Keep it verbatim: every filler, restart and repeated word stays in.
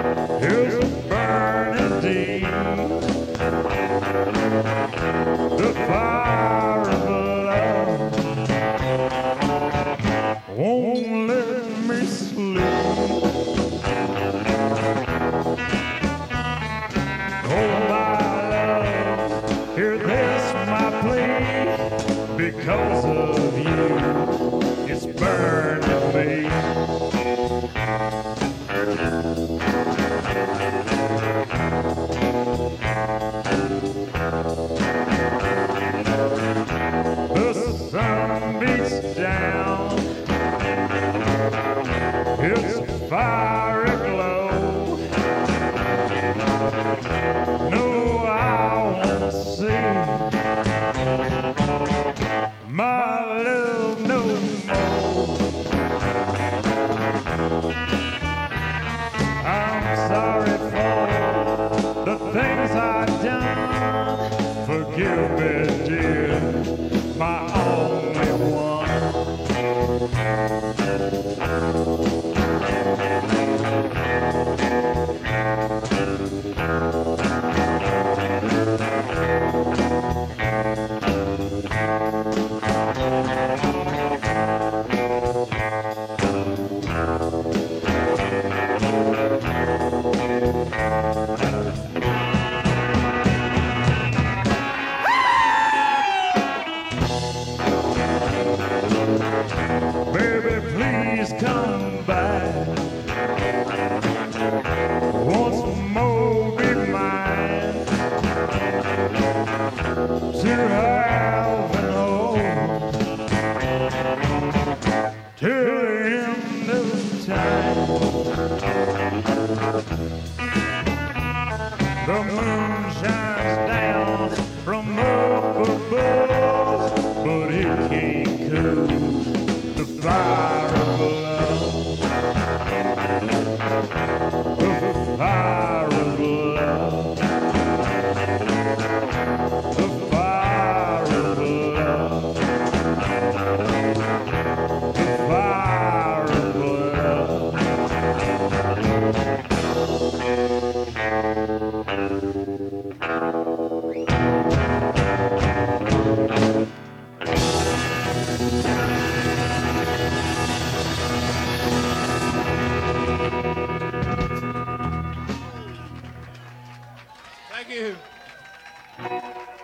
is burning deep. The fire of love won't let me sleep. Oh, my love, hear this, my plea. Because of you, it's burning me. The sun beats down, it's a fiery glow. No, I won't see my love no more. I'm sorry for the things I've done. Forgive me, dear, my only one. Baby, please come back. Once more be mine. To have and hold till the end of time. The moon shines down from up above, but it can't cool the fire of love. The fire of love. The fire of love. The fire of love. Thank you.